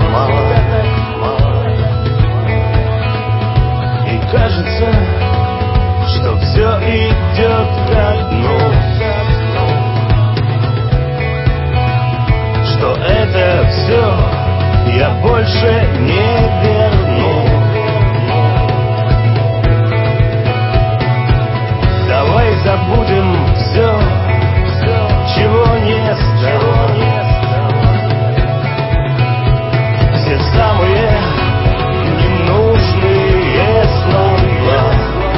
мало. И кажется, что все идет ко дну, что это все я больше не верну. Давай забудем все, чего не стало. Все самые ненужные слова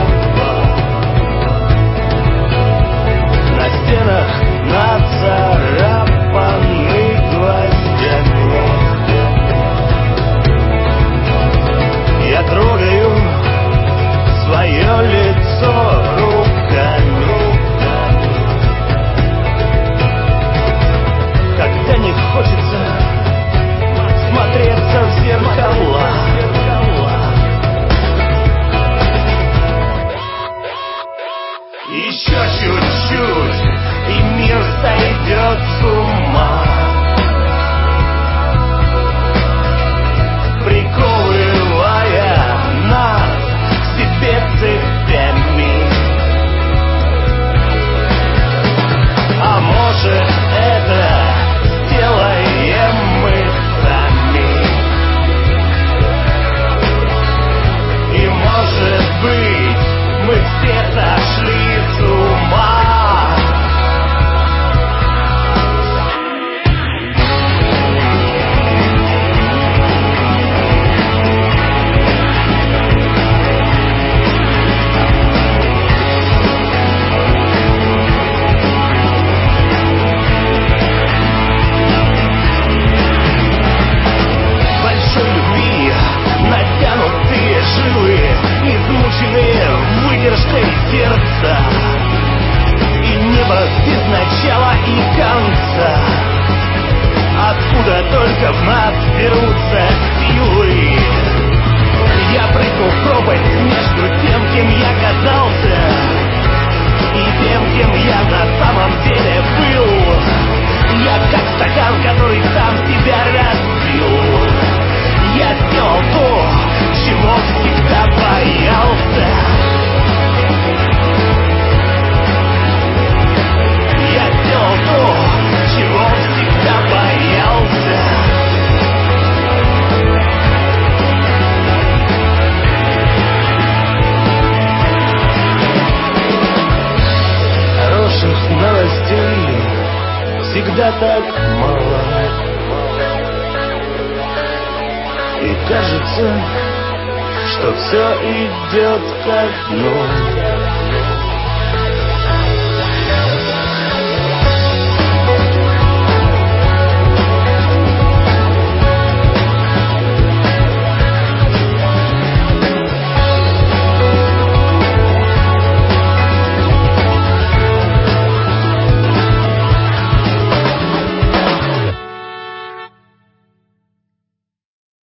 на стенах нацарапаны гвоздями. Я трогаю свое лицо руками, когда не хочется смотреться в зеркала. Еще чуть-чуть, и мир сойдет с ума, приковывая нас к себе цепями. А может, это делаем мы сами. И может быть, мы все сошли с ума. Натянутые жилы, измученные выдержкой сердца, и небо без начала и конца, откуда только в нас берутся силы. Я прыгну в пропасть между тем, кем я казался, и тем, кем я на самом деле был. Я как стакан, который сам себя разбил. Я сделал то, чего всегда боялся. Я сделал то, чего всегда боялся. Хороших новостей всегда так мало. И кажется, что все идет ко дну.